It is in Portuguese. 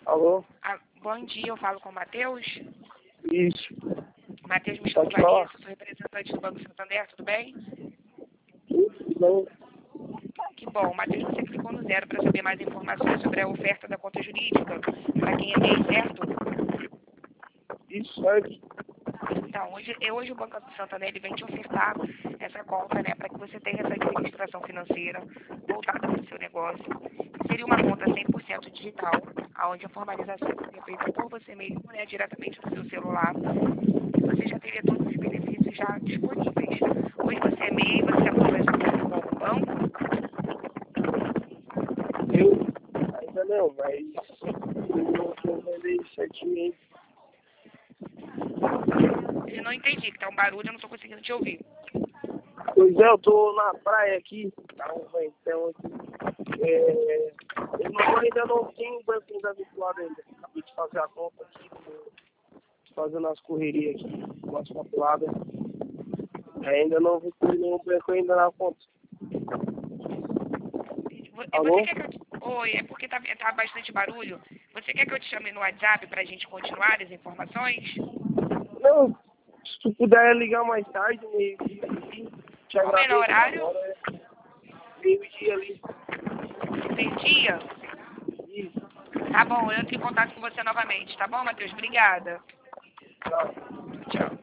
Alô? Bom dia, eu falo com o Matheus. Isso. Matheus, me chamo Pode falar. Vanessa, sou representante do Banco Santander, tudo bem? Tudo bem? Que bom. Matheus, você clicou no 0 para saber mais informações sobre a oferta da conta jurídica para quem é MEI, certo? Isso, certo? Então, hoje o Banco Santander ele vem te ofertar essa conta, né, para que você tenha essa administração financeira voltada para o seu negócio. Seria uma conta 100% digital, onde a formalização seria feita por você mesmo, né, diretamente do seu celular. E você já teria todos os benefícios já disponíveis. Hoje você é MEI, você já comprou essa conta com algum banco? Eu ainda não, mas eu mandei certinho aí. Eu não entendi, que tá um barulho, eu não estou conseguindo te ouvir. Pois é, eu tô na praia aqui, tá um ventão aqui. Eu ainda não tenho o banco ainda vinculado ainda. Acabei de fazer a conta aqui, tô fazendo as correrias aqui, com as papeladas. Ainda não vinculei nenhum banco ainda na conta. Alô? Você quer que eu te... Oi, é porque tá bastante barulho. Você quer que eu te chame no WhatsApp para a gente continuar as informações? Não, se tu puder ligar mais tarde, meio-dia, te Qual o melhor agradeço. horário? Agora é meio-dia ali. Meio-dia? Isso. Tá bom, eu entro em contato com você novamente, tá bom, Matheus? Obrigada. Tchau. Tchau.